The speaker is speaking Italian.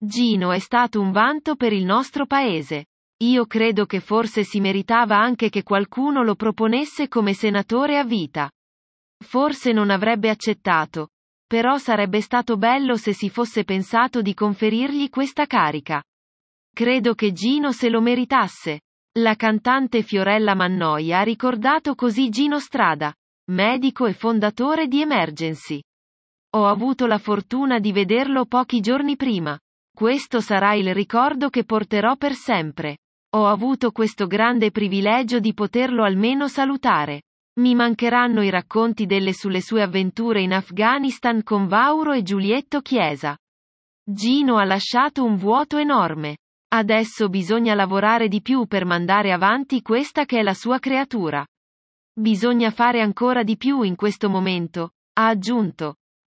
Gino è stato un vanto per il nostro paese. Io credo che forse si meritava anche che qualcuno lo proponesse come senatore a vita. Forse non avrebbe accettato. Però sarebbe stato bello se si fosse pensato di conferirgli questa carica. Credo che Gino se lo meritasse. La cantante Fiorella Mannoia ha ricordato così Gino Strada, medico e fondatore di Emergency. Ho avuto la fortuna di vederlo pochi giorni prima. Questo sarà il ricordo che porterò per sempre. Ho avuto questo grande privilegio di poterlo almeno salutare. Mi mancheranno i racconti sulle sue avventure in Afghanistan con Vauro e Giulietto Chiesa. Gino ha lasciato un vuoto enorme. Adesso bisogna lavorare di più per mandare avanti questa che è la sua creatura. Bisogna fare ancora di più in questo momento, ha aggiunto.